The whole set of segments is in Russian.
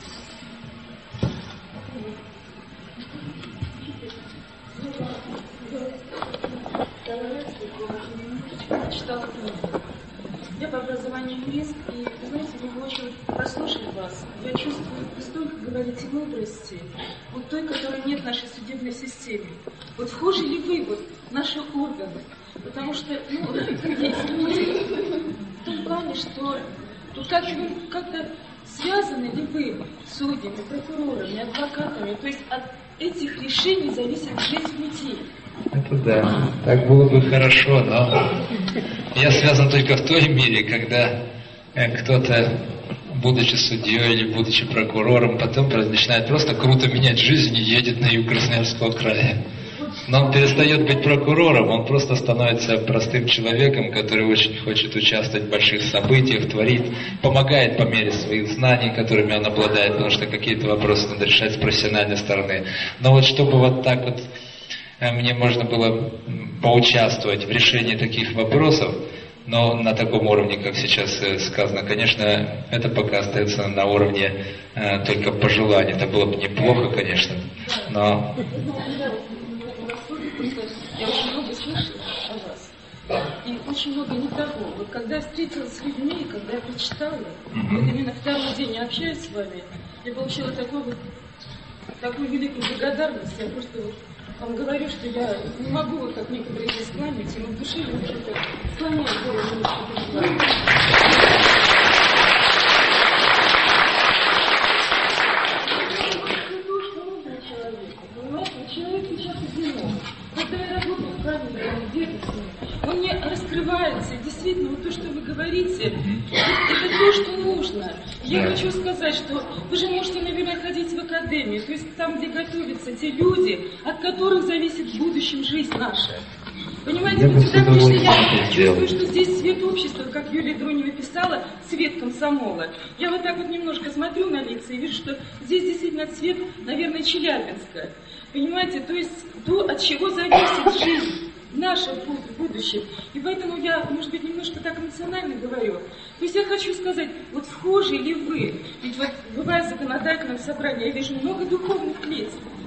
Читала книгу. Я по образованию юрист, и, вы знаете, мне очень послушать вас. Я чувствую, вы столько говорите мудрости, вот той, которой нет в нашей судебной системе. Вот вхожи ли вы вот в наши органы? Потому что, есть люди в том плане, что вот как-то связаны ли вы с судьями, прокурорами, адвокатами, то есть от этих решений зависит жизнь людей. Это да, так было бы хорошо, но я связан только в той мере, когда кто-то, будучи судьей или будучи прокурором, потом начинает просто круто менять жизнь и едет на юг Красноярского края. Но он перестает быть прокурором, он просто становится простым человеком, который очень хочет участвовать в больших событиях, творит, помогает по мере своих знаний, которыми он обладает, потому что какие-то вопросы надо решать с профессиональной стороны. Но вот чтобы вот так вот мне можно было поучаствовать в решении таких вопросов, но на таком уровне, как сейчас сказано, конечно, это пока остается на уровне только пожеланий. Это было бы неплохо, конечно, но... Я очень много слышала о вас. И очень много не того. Вот когда я встретилась с людьми, когда я прочитала, вот именно второй день я общаюсь с вами, я получила такую великую благодарность. Я просто вам говорю, что я не могу, вот как некоторые здесь кланяться, но в душе я уже кланяюсь голову. Человек сейчас одинок. Когда я работаю в камере, он мне раскрывается. Действительно, вот то, что вы говорите, это то, что нужно. Я хочу сказать, что вы же можете, наверное, ходить в академию, то есть там, где готовятся те люди, от которых зависит в будущем жизнь наша. Понимаете, потому что я чувствую, что здесь цвет общества, как Юлия Дронева писала, цвет комсомола. Я вот так вот немножко смотрю на лица и вижу, что здесь действительно цвет, наверное, Челябинска. Понимаете, то есть то, от чего зависит жизнь наша в будущем. И поэтому я, может быть, немножко так эмоционально говорю. То есть я хочу сказать, вот схожи ли вы? Ведь вот бывая в законодательном собрании, я вижу много духовных лиц.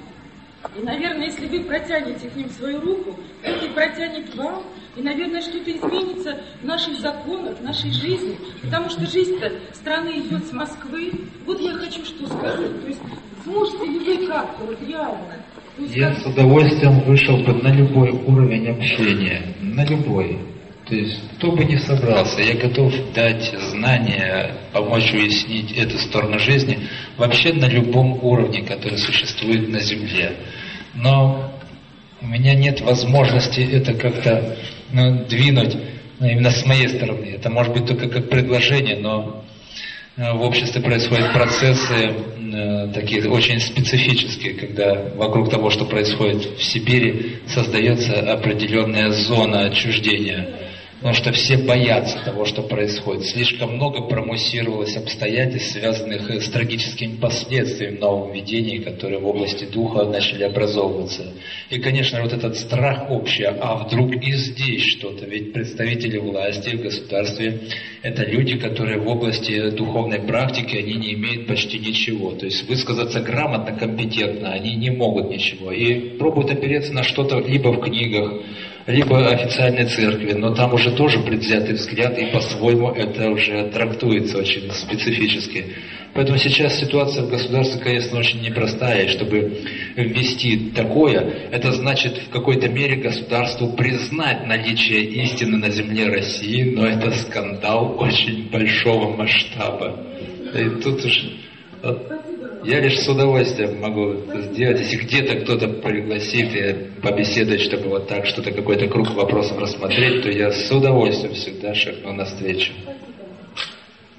И, наверное, если вы протянете к ним свою руку, кто-то протянет к вам, и, наверное, что-то изменится в наших законах, в нашей жизни. Потому что жизнь-то страны идет с Москвы. Вот я хочу что сказать. То есть сможете ли вы как-то вот реально? Я с удовольствием вышел бы на любой уровень общения. На любой. То есть, кто бы ни собрался, я готов дать знания, помочь уяснить эту сторону жизни вообще на любом уровне, который существует на Земле. Но у меня нет возможности это как-то двинуть именно с моей стороны. Это может быть только как предложение, но в обществе происходят процессы такие очень специфические, когда вокруг того, что происходит в Сибири, создается определенная зона отчуждения. Потому что все боятся того, что происходит. Слишком много промуссировалось обстоятельств, связанных с трагическими последствиями нововведений, которые в области духа начали образовываться. И, конечно, вот этот страх общий, а вдруг и здесь что-то. Ведь представители власти в государстве – это люди, которые в области духовной практики, они не имеют почти ничего. То есть высказаться грамотно, компетентно они не могут ничего. И пробуют опереться на что-то либо в книгах, либо официальной церкви, но там уже тоже предвзятый взгляд, и по-своему это уже трактуется очень специфически. Поэтому сейчас ситуация в государстве, конечно, очень непростая, и чтобы ввести такое, это значит в какой-то мере государству признать наличие истины на земле России, но это скандал очень большого масштаба. И тут уж... Я лишь с удовольствием могу это сделать, если где-то кто-то пригласит и побеседовать, чтобы вот так что-то, какой-то круг вопросов рассмотреть, то я с удовольствием всегда шагну навстречу.